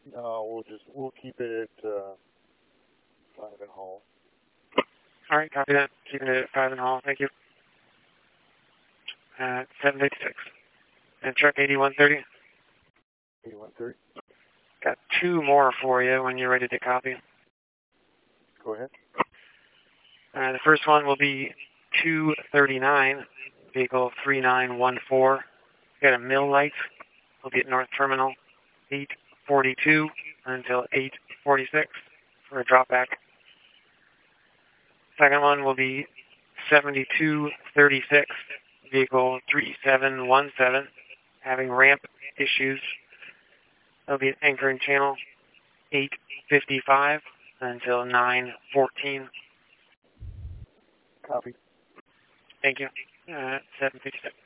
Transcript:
We'll keep it at 5 and Hall. All right, copy that. Keeping it at 5 and Hall. Thank you. 756. And truck 8130. 8130. Got 2 more for you when you're ready to copy. Go ahead. The first one will be 239, vehicle 3914. Got a mill light. Will be at North Terminal 842 until 846 for a drop back. Second one will be 7236, vehicle 3717, having ramp issues. They'll be at Anchor and Channel 855 until 914. Copy. Thank you. 756.